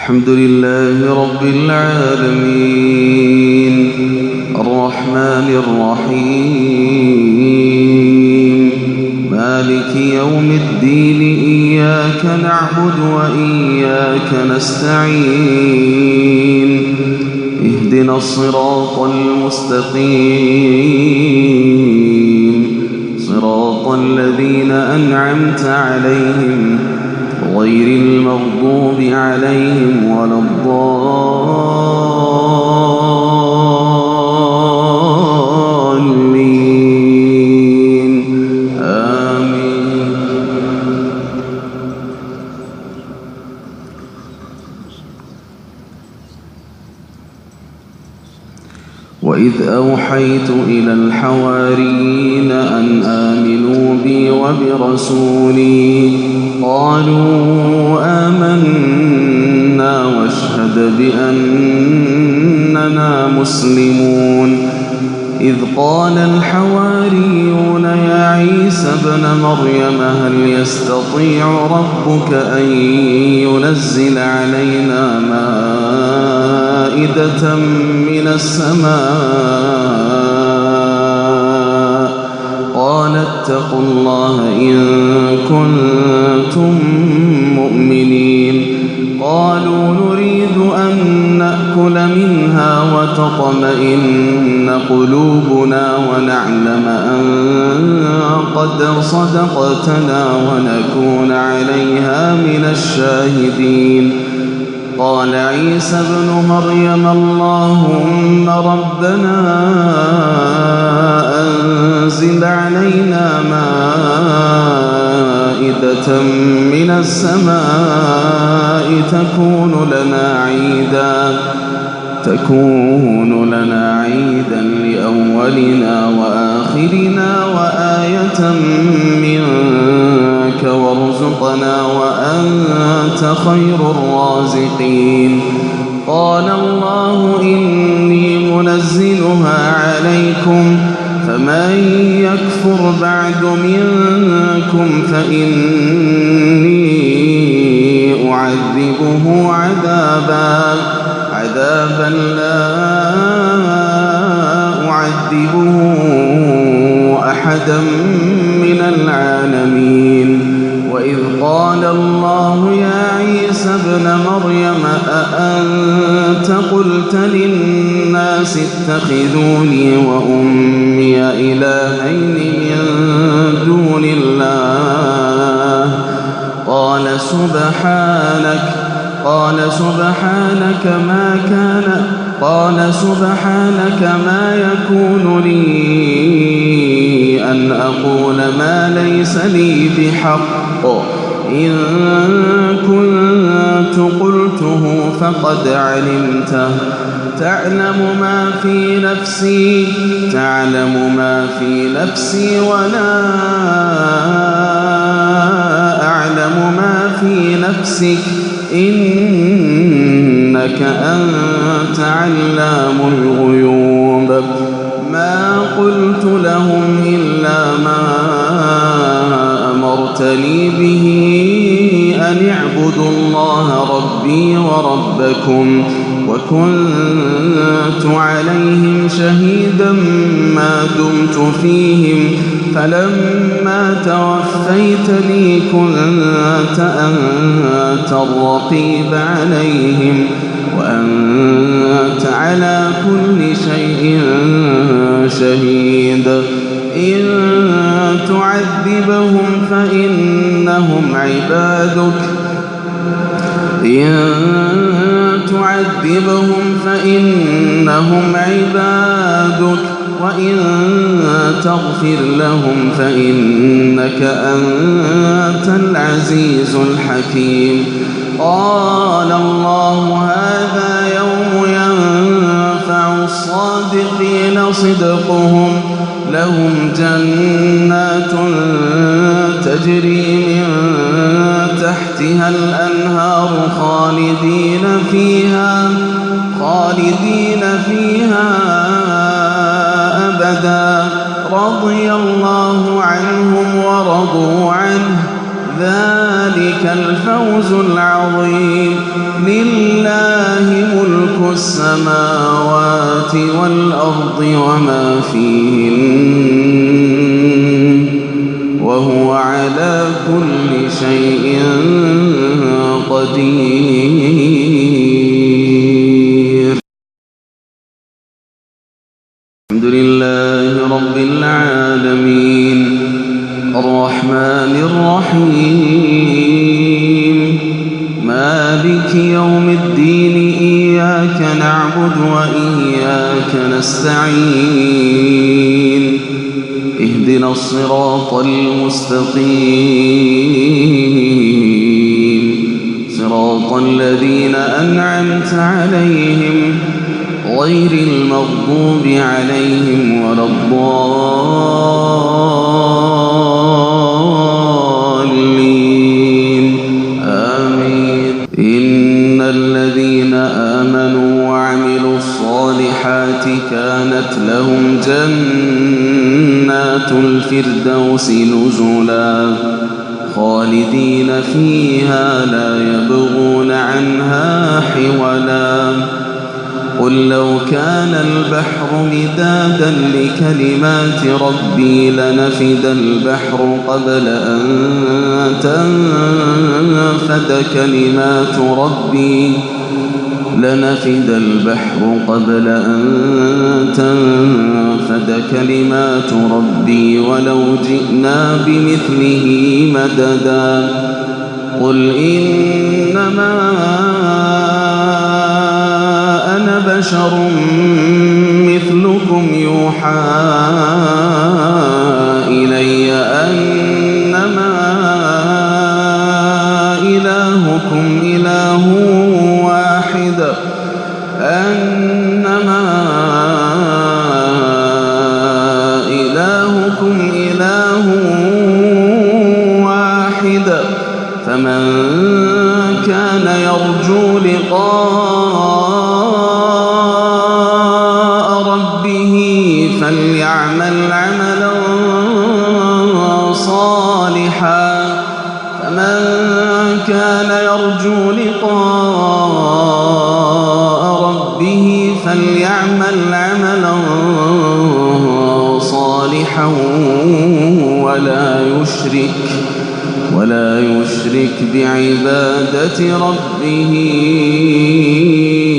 الحمد لله رب العالمين الرحمن الرحيم مالك يوم الدين إياك نعبد وإياك نستعين اهدنا الصراط المستقيم صراط الذين أنعمت عليهم غير المغضوب عليهم ولا الضالين آمين. وإذ أوحيت إلى الحواريين أن آمنوا بي وبرسولي قالوا آمنا واشهد بأننا مسلمون. إذ قال الحواريون يا عيسى ابن مريم هل يستطيع ربك أن ينزل علينا مائدة من السماء قال اتقوا الله إن كنتم مؤمنين. قالوا نريد أن نأكل منها وتطمئن قلوبنا ونعلم أن قد صدقتنا ونكون عليها من الشاهدين. قال عيسى ابن مريم اللهم ربنا أنزل علينا مائدة من السماء تكون لنا عيدا لأولنا وآخرنا وآية منك وارزقنا وأنت خير الرازقين. قال الله إني منزلها عليكم فمن يكفر بعد منكم فإني أعذبه عذابا لا أعذبه أحدا من العالمين. وإذ قال الله يا عيسى ابن مريم أأنت قلت للناس اتخذوني وأمي إلهين من دون الله قال سبحانك ما يكون لي أن أقول ما ليس لي بحق إن كنت قلته فقد علمته تعلم ما في نفسي ولا أعلم ما في نفسك إنك أنت علام الغيوب. ما قلت لهم إلا ما أمرتني به أن اعبدوا الله ربي وربكم وكنت عليهم شهيدا ما دمت فيهم فلما توفيتني كنت أنت الرقيب عليهم وأنت على كل شيء شهيد. إن تعذبهم فإنهم عبادك وإن تغفر لهم فإنك أنت العزيز الحكيم. قال الله هذا يوم ينفع الصادقين صدقهم لهم جنات تجري من تحتها الأنهار خالدين فيها أبدا رضي الله عنهم ورضوا عنه ذلك الفوز العظيم. لله ملك السماوات والأرض وما فيهن وهو على كل شيء قدير. الحمد لله رب العالمين الرحمن الرحيم مالك يوم الدين إياك نعبد وإياك نستعين اهدنا الصراط المستقيم صراط الذين أنعمت عليهم غير المغضوب عليهم ولا الضالين آمين. إن الذين آمنوا وعملوا الصالحات كانت لهم جنات الفردوس نزلا خالدين فيها لا يبغون عنها حولا. قل لو كان البحر مدادا لكلمات ربي لنفد البحر قبل أن تنفد كلمات ربي ولو جئنا بمثله مددا. قل إنما أنا بشر مثلكم يوحى إلي أنما إلهكم إله واحد فمن كان يرجو لقاء ربه فليعمل عملا صالحا ولا يشرك بعبادة ربه